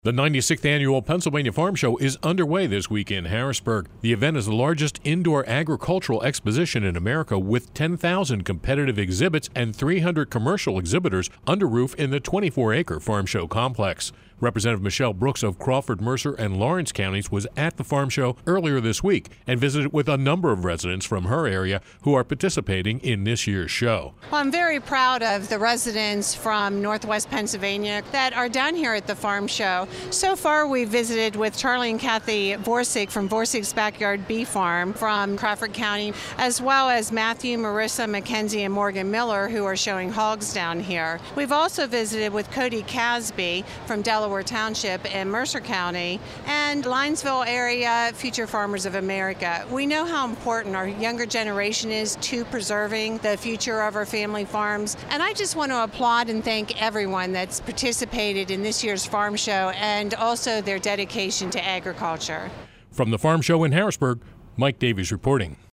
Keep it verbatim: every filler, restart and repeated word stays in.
The ninety-sixth Annual Pennsylvania Farm Show is underway this week in Harrisburg. The event is the largest indoor agricultural exposition in America, with ten thousand competitive exhibits and three hundred commercial exhibitors under roof in the twenty-four acre Farm Show complex. Representative Michelle Brooks of Crawford, Mercer, and Lawrence counties was at the Farm Show earlier this week and visited with a number of residents from her area who are participating in this year's show. Well, I'm very proud of the residents from Northwest Pennsylvania that are down here at the Farm Show. So far, we visited with Charlie and Kathy Vorsick from Vorsick's Backyard Bee Farm from Crawford County, as well as Matthew, Marissa, Mackenzie, and Morgan Miller, who are showing hogs down here. We've also visited with Cody Casby from Delaware Township and Mercer County, and Linesville area Future Farmers of America. We know how important our younger generation is to preserving the future of our family farms, and I just want to applaud and thank everyone that's participated in this year's Farm Show and also their dedication to agriculture. From the Farm Show in Harrisburg, Mike Davies reporting.